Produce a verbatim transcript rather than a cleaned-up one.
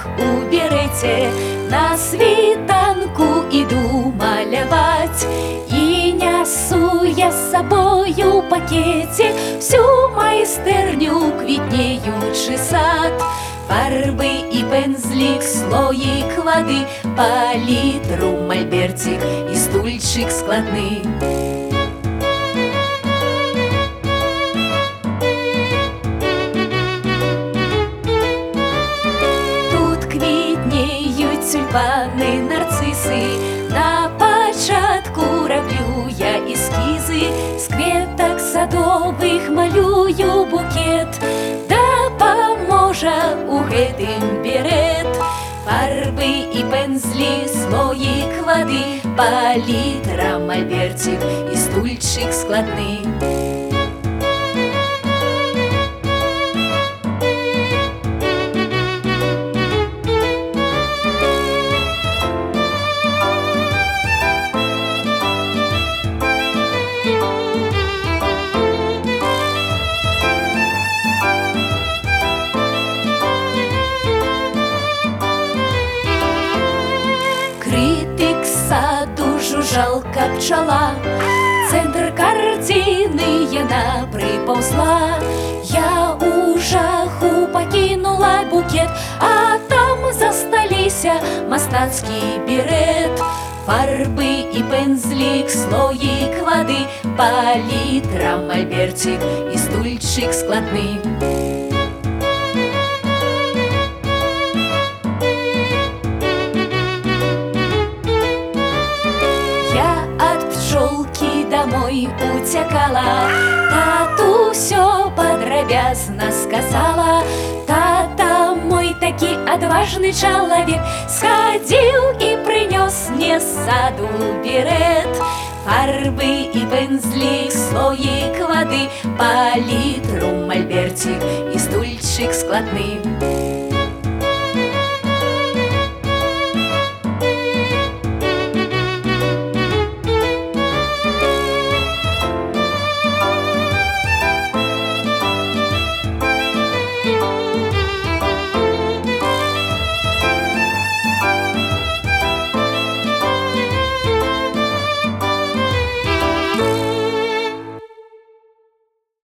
у береце, на світанку іду маляваць. І нясу я з сабою ў пакеце всю майстэрню, квітнеючы сад. Фарбы і пензлік, слоік вады, палітру, мальберцік і стульчык складны. Тут квітнеюць тюльпаны, нарцысы. На пачатку раблю я эскізы, з кветак садовых малюю букет. Дапаможа у гэтым берет. Фарбы і пензлі, слоік вады, палітра, мальберцік і стульчык складны. Критик саду, жужжалка, пчала, центр картины яна припаўзла. Я у жаху пакінула букет, а там засталіся мастацкі берет. Фарбы і пензлік, слоік вады, палітра, мальберцік і стульчык складны. Я ад пчолкі домой уцякала, тату ўсё падрабязна сказала. Тата мой такі адважны чалавек, схадзіў і прынёс мне з саду берет. Фарбы і пензлік, слоік вады, палітру, мальберцік і стульчык складны.